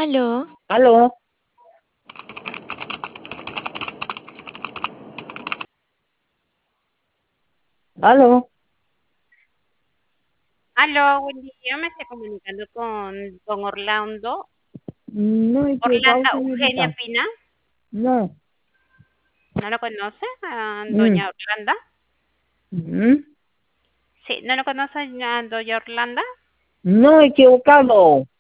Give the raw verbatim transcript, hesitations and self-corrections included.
Aló, Aló, aló. Aló, buen día, me estoy comunicando con don Orlando. No, equivocado, Orlando Eugenia señorita. Pina, No. ¿no lo conoce? A Mm, doña Orlanda. mm. Sí, ¿no lo conoce a doña Orlanda? No, equivocado.